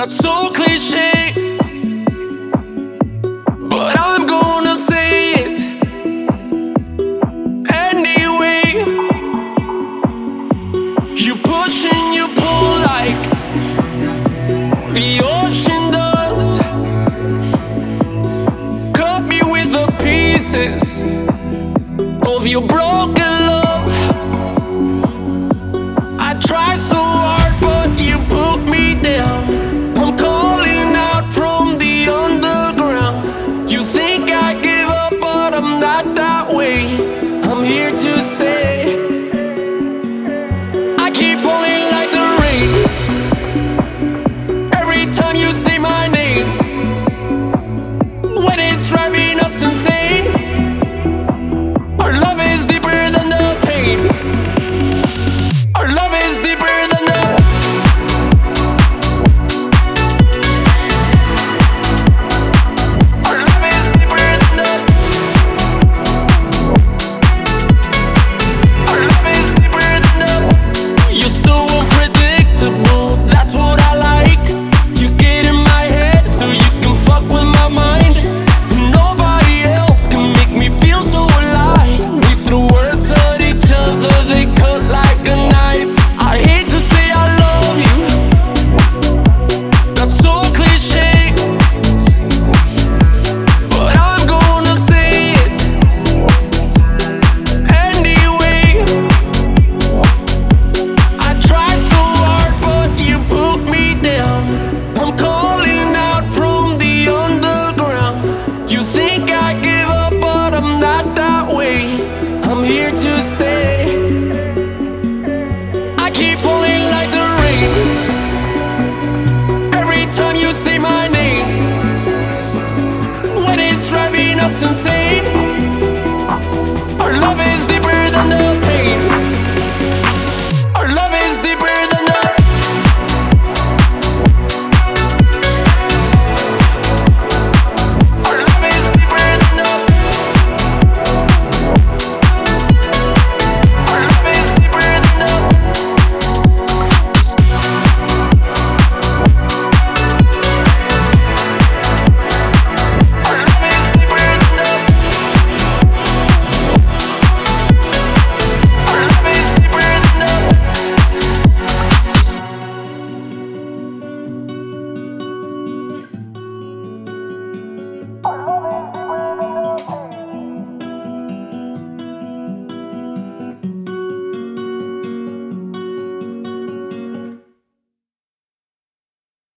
That's so cliche, but I'm gonna say it anyway. You push and you pull like the ocean does. Cut me with the pieces of your broken love. I try so hard, but you put me down. I'm calling out from the underground. You think I give up, but I'm not that way. I'm here to stay. I keep falling like the rain. Every time you say my name, when it's driving us insane. Our love is deeper than the pain. Our love is deeper than the. Our love is deeper than the. Our love is deeper than the. You're so unpredictable, that's what I like. You get in my head so you can fuck with my mind. Nobody else can make me feel so alive. We threw words at each other, they cut like a knife. I hate to say I love you, that's so cliche, but I'm gonna say it anyway. I try so hard, but you put me down. I'm calling out from the underground. You think I give up, but I'm not that way. I'm here to stay. I keep falling like the rain. Every time you say my name, when it's driving us insane. Our love is deeper than the pain. Our love is deeper than